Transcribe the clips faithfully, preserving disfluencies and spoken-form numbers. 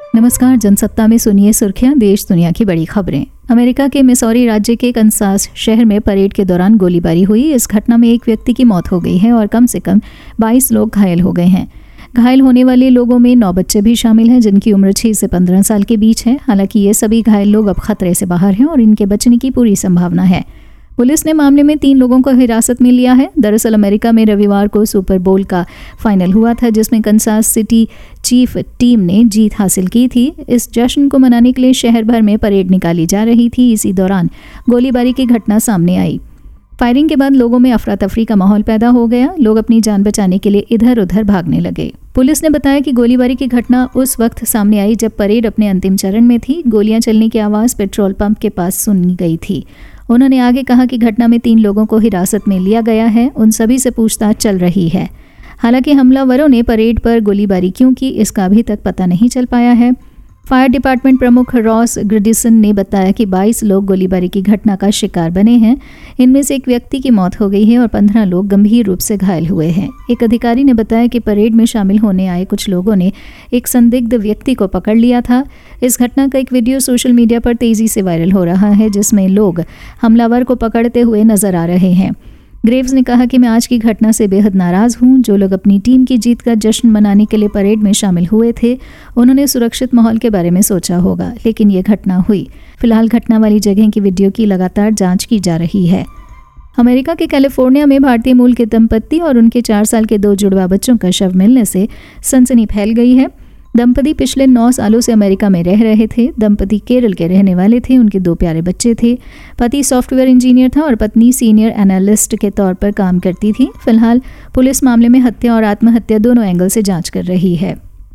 नमस्कार, जनसत्ता में सुनिए सुर्खियां, देश दुनिया की बड़ी खबरें। अमेरिका के मिसौरी राज्य के कंसास शहर में परेड के दौरान गोलीबारी हुई। इस घटना में एक व्यक्ति की मौत हो गई है और कम से कम बाईस लोग घायल हो गए हैं। घायल होने वाले लोगों में नौ बच्चे भी शामिल हैं, जिनकी उम्र छह से पंद्रह साल के बीच है। हालांकि ये सभी घायल लोग अब खतरे से बाहर हैं और इनके बचने की पूरी संभावना है। पुलिस ने मामले में तीन लोगों को हिरासत में लिया है। दरअसल अमेरिका में रविवार को सुपर बोल का फाइनल हुआ था, जिसमें कंसास सिटी चीफ टीम ने जीत हासिल की थी। इस जश्न को मनाने के लिए शहर भर में परेड निकाली जा रही थी। इसी दौरान गोलीबारी की घटना सामने आई। फायरिंग के बाद लोगों में अफरा तफरी का माहौल पैदा हो गया। लोग अपनी जान बचाने के लिए इधर उधर भागने लगे। पुलिस ने बताया कि गोलीबारी की घटना उस वक्त सामने आई जब परेड अपने अंतिम चरण में थी। गोलियां चलने की आवाज़ पेट्रोल पंप के पास सुनी गई थी। उन्होंने आगे कहा कि घटना में तीन लोगों को हिरासत में लिया गया है। उन सभी से पूछताछ चल रही है। हालांकि हमलावरों ने परेड पर गोलीबारी क्यों की, इसका अभी तक पता नहीं चल पाया है। फायर डिपार्टमेंट प्रमुख रॉस ग्रिडिसन ने बताया कि बाईस लोग गोलीबारी की घटना का शिकार बने हैं। इनमें से एक व्यक्ति की मौत हो गई है और पंद्रह लोग गंभीर रूप से घायल हुए हैं। एक अधिकारी ने बताया कि परेड में शामिल होने आए कुछ लोगों ने एक संदिग्ध व्यक्ति को पकड़ लिया था। इस घटना का एक वीडियो सोशल मीडिया पर तेजी से वायरल हो रहा है, जिसमें लोग हमलावर को पकड़ते हुए नजर आ रहे हैं। ग्रेव्स ने कहा कि मैं आज की घटना से बेहद नाराज हूं। जो लोग अपनी टीम की जीत का जश्न मनाने के लिए परेड में शामिल हुए थे, उन्होंने सुरक्षित माहौल के बारे में सोचा होगा, लेकिन ये घटना हुई। फिलहाल घटना वाली जगह की वीडियो की लगातार जांच की जा रही है। अमेरिका के कैलिफोर्निया में भारतीय मूल के दंपति और उनके चार साल के दो जुड़वा बच्चों का शव मिलने से सनसनी फैल गई है। दंपति पिछले नौ सालों से अमेरिका में रह रहे थे। दंपति केरल के रहने वाले थे। उनके दो प्यारे बच्चे थे। पति सॉफ्टवेयर इंजीनियर था और पत्नी सीनियर एनालिस्ट के तौर पर काम करती थी। फिलहाल पुलिस मामले में हत्या और आत्महत्या दोनों एंगल से जांच कर रही है।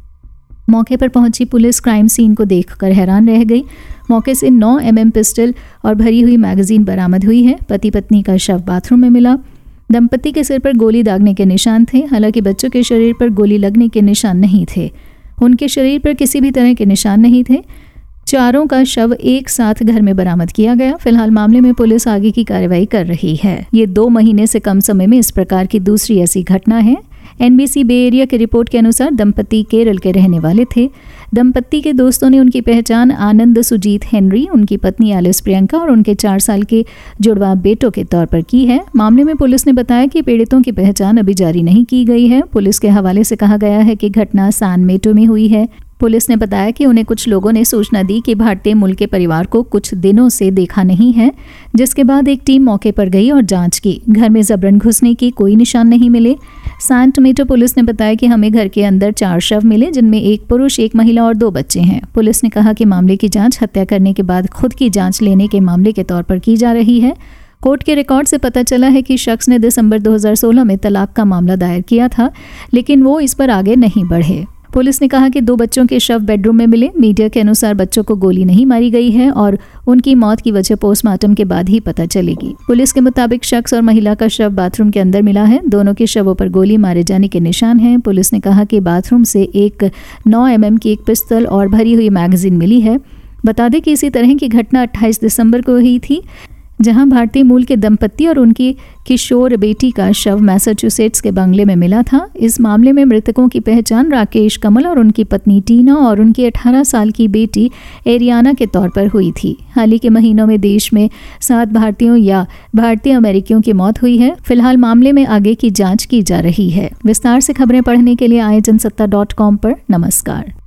मौके पर पहुंची पुलिस क्राइम सीन को देखकर हैरान रह गई। मौके से नौ एम एम पिस्टल और भरी हुई मैगजीन बरामद हुई है। पति पत्नी का शव बाथरूम में मिला। दंपति के सिर पर गोली दागने के निशान थे। हालांकि बच्चों के शरीर पर गोली लगने के निशान नहीं थे। उनके शरीर पर किसी भी तरह के निशान नहीं थे। चारों का शव एक साथ घर में बरामद किया गया। फिलहाल मामले में पुलिस आगे की कार्रवाई कर रही है। ये दो महीने से कम समय में इस प्रकार की दूसरी ऐसी घटना है। एनबीसी बे एरिया की रिपोर्ट के अनुसार दंपति केरल के रहने वाले थे। दंपति के दोस्तों ने उनकी पहचान आनंद सुजीत हेनरी, उनकी पत्नी एलिस प्रियंका और उनके चार साल के जुड़वा बेटों के तौर पर की है। मामले में पुलिस ने बताया कि पीड़ितों की पहचान अभी जारी नहीं की गई है। पुलिस के हवाले से कहा गया है कि घटना सैन मेटो में हुई है। पुलिस ने बताया कि उन्हें कुछ लोगों ने सूचना दी कि भारतीय मूल के परिवार को कुछ दिनों से देखा नहीं है, जिसके बाद एक टीम मौके पर गई और जांच की। घर में जबरन घुसने की कोई निशान नहीं मिले। सैन टोमेटो पुलिस ने बताया कि हमें घर के अंदर चार शव मिले, जिनमें एक पुरुष, एक महिला और दो बच्चे हैं। पुलिस ने कहा कि मामले की जांच हत्या करने के बाद खुद की जांच लेने के मामले के तौर पर की जा रही है। कोर्ट के रिकॉर्ड से पता चला है कि शख्स ने दिसंबर दो हज़ार सोलह में तलाक का मामला दायर किया था, लेकिन वो इस पर आगे नहीं बढ़े। पुलिस ने कहा कि दो बच्चों के शव बेडरूम में मिले। मीडिया के अनुसार बच्चों को गोली नहीं मारी गई है और उनकी मौत की वजह पोस्टमार्टम के बाद ही पता चलेगी। पुलिस के मुताबिक शख्स और महिला का शव बाथरूम के अंदर मिला है। दोनों के शवों पर गोली मारे जाने के निशान हैं। पुलिस ने कहा कि बाथरूम से एक नौ एम एम की एक पिस्तौल और भरी हुई मैगजीन मिली है। बता दें कि इसी तरह की घटना अट्ठाईस दिसंबर को हुई थी, जहां भारतीय मूल के दंपति और उनकी किशोर बेटी का शव मैसाचुसेट्स के बंगले में मिला था। इस मामले में मृतकों की पहचान राकेश कमल और उनकी पत्नी टीना और उनकी अठारह साल की बेटी एरियाना के तौर पर हुई थी। हाल ही के महीनों में देश में सात भारतीयों या भारतीय अमेरिकियों की मौत हुई है। फिलहाल मामले में आगे की जांच की जा रही है। विस्तार से खबरें पढ़ने के लिए आए जनसत्ता डॉट कॉम पर। नमस्कार।